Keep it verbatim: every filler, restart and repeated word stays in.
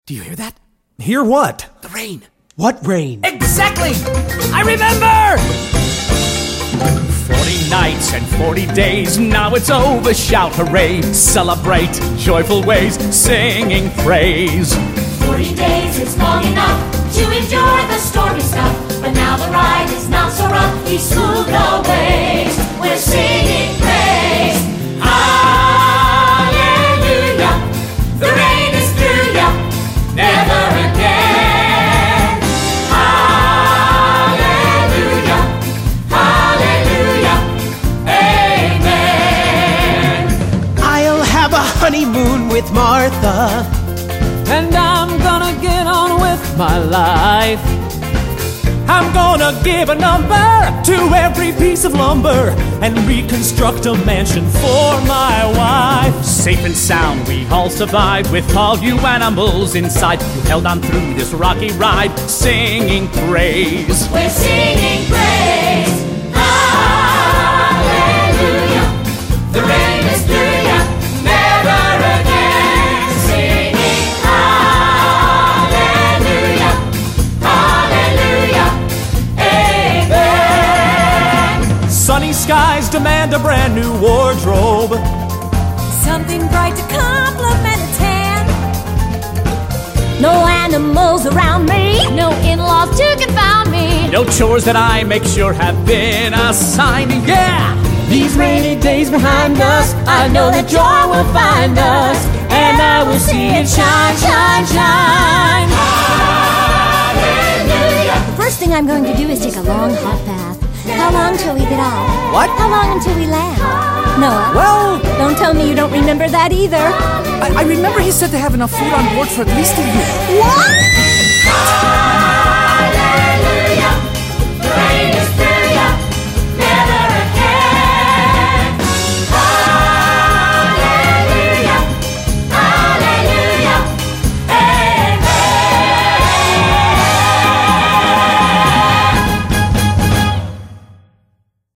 Do you hear that? Hear what? The rain. What rain? Exactly! I remember! Forty nights and forty days, now it's over, shout hooray, celebrate, joyful ways, singing praise. Forty days is long enough to endure the stormy stuff, but now the ride is not so rough, we smooth the waves, we're singing praise. Hallelujah, the rain is through ya, never again. Hallelujah, hallelujah, amen. I'll have a honeymoon with Martha, and I'm gonna get on with my life. I'm gonna give a number to every piece of lumber and reconstruct a mansion for my wife. Safe and sound, we all survived with all you animals inside. You held on through this rocky ride, singing praise. We're singing praise. Hallelujah, the rain is through ya, never again. Singing hallelujah, hallelujah, amen. Sunny skies demand a brand new wardrobe, something bright to complement a tan. No animals around me, no in-laws to confound me. No chores that I make sure have been assigned, yeah! These rainy days behind us, I know that joy will find us, and I will see it shine, shine, shine. Hallelujah. The first thing I'm going to do is take a long hot bath. How long till we get off? What? How long until we land? Noah, Well, don't tell me you don't remember that either. I, I remember he said to have enough food on board for at least a year. What?